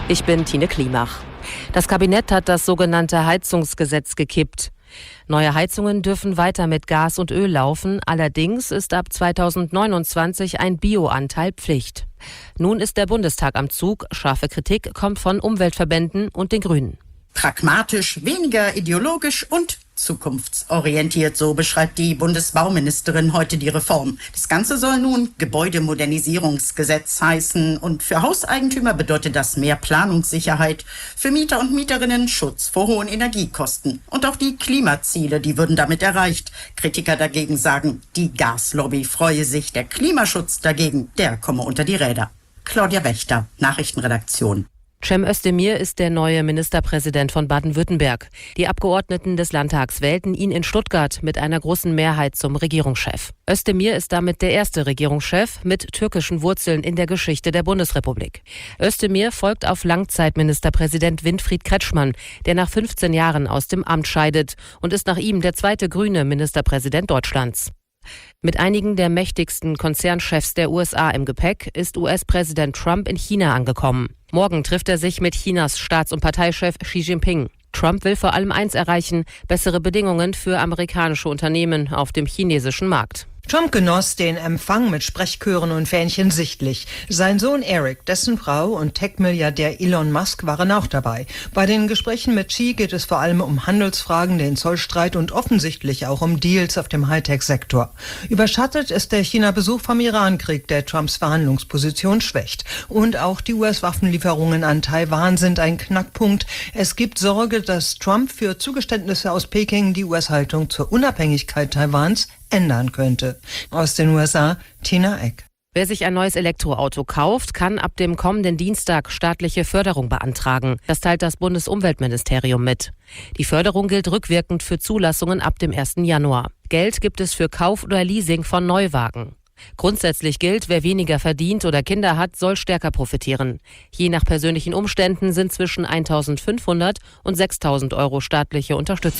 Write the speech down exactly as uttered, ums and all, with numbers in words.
Ich bin Tine Klimach. Das Kabinett hat das sogenannte Heizungsgesetz gekippt. Neue Heizungen dürfen weiter mit Gas und Öl laufen. Allerdings ist ab zweitausendneunundzwanzig ein Bioanteil Pflicht. Nun ist der Bundestag am Zug. Scharfe Kritik kommt von Umweltverbänden und den Grünen. Pragmatisch, weniger ideologisch und zukunftsorientiert, so beschreibt die Bundesbauministerin heute die Reform. Das Ganze soll nun Gebäudemodernisierungsgesetz heißen und für Hauseigentümer bedeutet das mehr Planungssicherheit, für Mieter und Mieterinnen Schutz vor hohen Energiekosten. Und auch die Klimaziele, die würden damit erreicht. Kritiker dagegen sagen, die Gaslobby freue sich, der Klimaschutz dagegen, der komme unter die Räder. Claudia Wächter, Nachrichtenredaktion. Cem Özdemir ist der neue Ministerpräsident von Baden-Württemberg. Die Abgeordneten des Landtags wählten ihn in Stuttgart mit einer großen Mehrheit zum Regierungschef. Özdemir ist damit der erste Regierungschef mit türkischen Wurzeln in der Geschichte der Bundesrepublik. Özdemir folgt auf Langzeitministerpräsident Winfried Kretschmann, der nach fünfzehn Jahren aus dem Amt scheidet und ist nach ihm der zweite grüne Ministerpräsident Deutschlands. Mit einigen der mächtigsten Konzernchefs der U S A im Gepäck ist U S-Präsident Trump in China angekommen. Morgen trifft er sich mit Chinas Staats- und Parteichef Xi Jinping. Trump will vor allem eins erreichen: bessere Bedingungen für amerikanische Unternehmen auf dem chinesischen Markt. Trump genoss den Empfang mit Sprechchören und Fähnchen sichtlich. Sein Sohn Eric, dessen Frau und Tech-Milliardär Elon Musk waren auch dabei. Bei den Gesprächen mit Xi geht es vor allem um Handelsfragen, den Zollstreit und offensichtlich auch um Deals auf dem Hightech-Sektor. Überschattet ist der China-Besuch vom Irankrieg, der Trumps Verhandlungsposition schwächt. Und auch die U S-Waffenlieferungen an Taiwan sind ein Knackpunkt. Es gibt Sorge, dass Trump für Zugeständnisse aus Peking die U S-Haltung zur Unabhängigkeit Taiwans ändern könnte. Aus den U S A, Tina Eck. Wer sich ein neues Elektroauto kauft, kann ab dem kommenden Dienstag staatliche Förderung beantragen. Das teilt das Bundesumweltministerium mit. Die Förderung gilt rückwirkend für Zulassungen ab dem ersten Januar. Geld gibt es für Kauf oder Leasing von Neuwagen. Grundsätzlich gilt, wer weniger verdient oder Kinder hat, soll stärker profitieren. Je nach persönlichen Umständen sind zwischen eintausendfünfhundert und sechstausend Euro staatliche Unterstützung.